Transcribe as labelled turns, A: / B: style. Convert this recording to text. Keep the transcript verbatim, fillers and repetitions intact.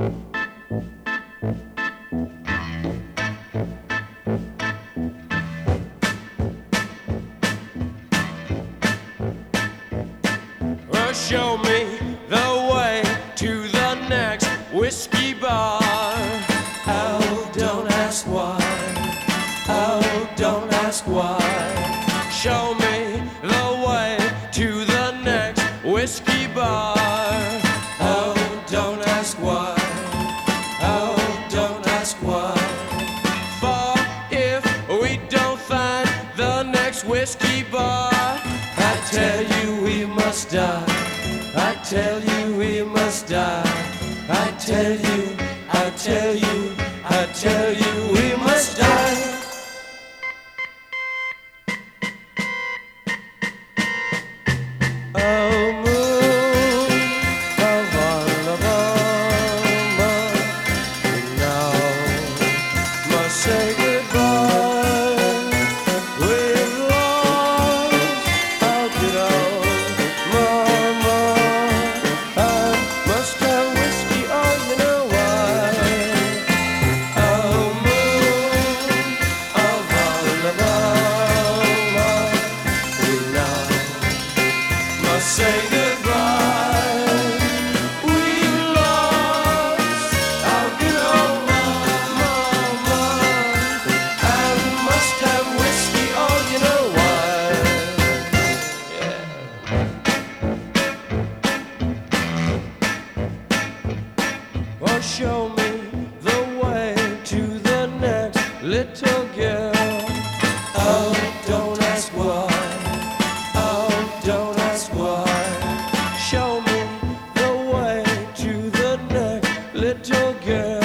A: Well, show me the way to the next whiskey bar. Oh, don't ask why. Oh, don't ask why. Show me the way to the next whiskey bar. Oh, don't ask why. Oh, don't ask why. For if we don't find the next whiskey bar, I tell you we must die. I tell you we must die. I tell you, I tell you, I tell you we must die. Oh, moon of Alabama, we now must say goodbye. We've lost our good old mama. I must have whiskey, oh, you know why. Oh, moon of Alabama, we now must say goodbye. We lost our good old mama, and must have whiskey, oh, you know why. Yeah. Well, show me the way to the next little girl. Oh, don't ask why. Oh, don't ask why. Show me the way to the next little girl.